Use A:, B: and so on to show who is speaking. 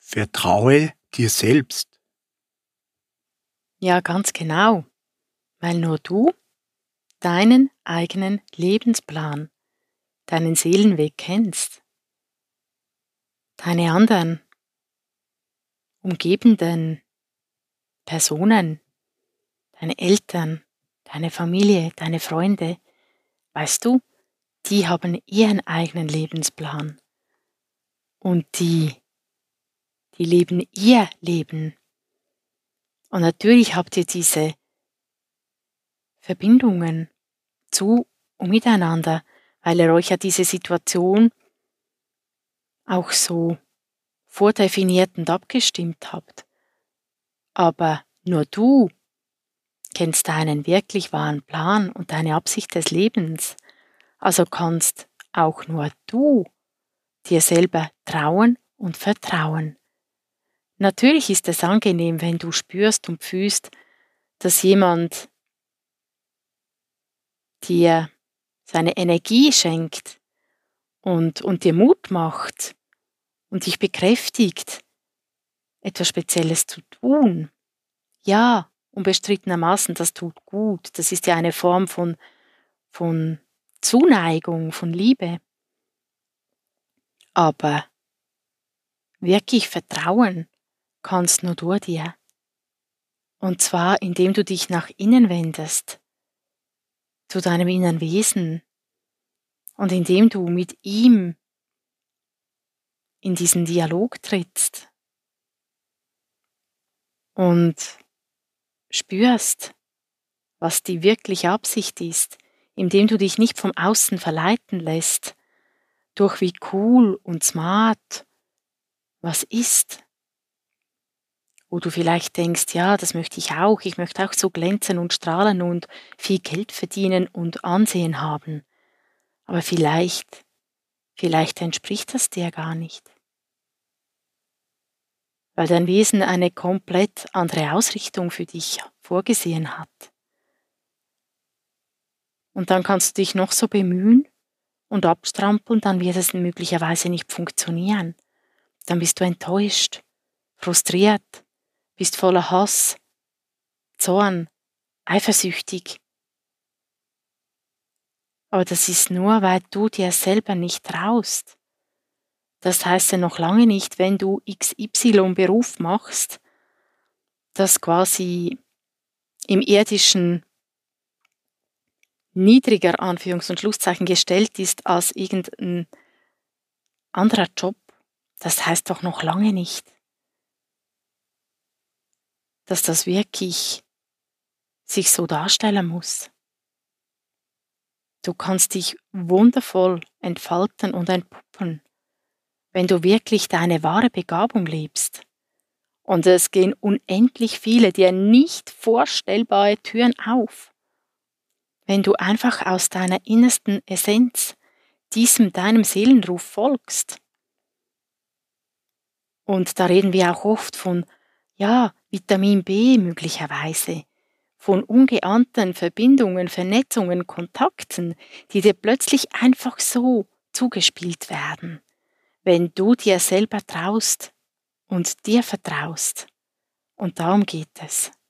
A: Vertraue dir selbst.
B: Ja, ganz genau, weil nur du deinen eigenen Lebensplan, deinen Seelenweg kennst. Deine anderen umgebenden Personen, deine Eltern, deine Familie, deine Freunde, weißt du, die haben ihren eigenen Lebensplan und die leben ihr Leben. Und natürlich habt ihr diese Verbindungen zu und miteinander, weil ihr euch ja diese Situation auch so vordefiniert und abgestimmt habt. Aber nur du kennst deinen wirklich wahren Plan und deine Absicht des Lebens. Also kannst auch nur du dir selber trauen und vertrauen. Natürlich ist es angenehm, wenn du spürst und fühlst, dass jemand dir seine Energie schenkt und dir Mut macht und dich bekräftigt, etwas Spezielles zu tun. Ja, unbestrittenermaßen, das tut gut. Das ist ja eine Form von Zuneigung, von Liebe. Aber wirklich vertrauen kannst nur du dir. Und zwar, indem du dich nach innen wendest, zu deinem inneren Wesen und indem du mit ihm in diesen Dialog trittst und spürst, was die wirkliche Absicht ist, indem du dich nicht vom Außen verleiten lässt, durch wie cool und smart was ist. Wo du vielleicht denkst, ja, das möchte ich möchte auch so glänzen und strahlen und viel Geld verdienen und Ansehen haben. Aber vielleicht entspricht das dir gar nicht. Weil dein Wesen eine komplett andere Ausrichtung für dich vorgesehen hat. Und dann kannst du dich noch so bemühen und abstrampeln, dann wird es möglicherweise nicht funktionieren. Dann bist du enttäuscht, frustriert, bist voller Hass, Zorn, eifersüchtig. Aber das ist nur, weil du dir selber nicht traust. Das heißt ja noch lange nicht, wenn du XY Beruf machst, das quasi im irdischen niedriger Anführungs- und Schlusszeichen gestellt ist als irgendein anderer Job. Das heißt doch noch lange nicht, dass das wirklich sich so darstellen muss. Du kannst dich wundervoll entfalten und entpuppen, wenn du wirklich deine wahre Begabung lebst. Und es gehen unendlich viele dir nicht vorstellbare Türen auf, wenn du einfach aus deiner innersten Essenz deinem Seelenruf folgst. Und da reden wir auch oft von, ja, Vitamin B möglicherweise, von ungeahnten Verbindungen, Vernetzungen, Kontakten, die dir plötzlich einfach so zugespielt werden, wenn du dir selber traust und dir vertraust. Und darum geht es.